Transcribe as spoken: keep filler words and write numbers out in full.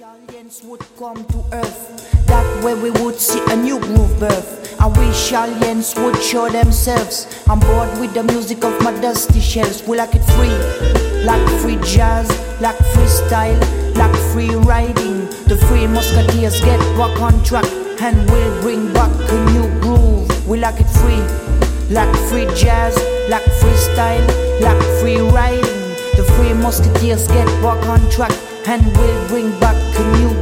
aliens would come to earth, that way we would see a new groove birth. I wish aliens would show themselves. I'm bored with the music of my dusty shells. We like it free, like free jazz, like freestyle, like free riding. The Free Musketeers get back on track and we'll bring back a new groove. We like it free, like free jazz, like freestyle, like free riding. The Free Musketeers get back on track and we'll bring back a new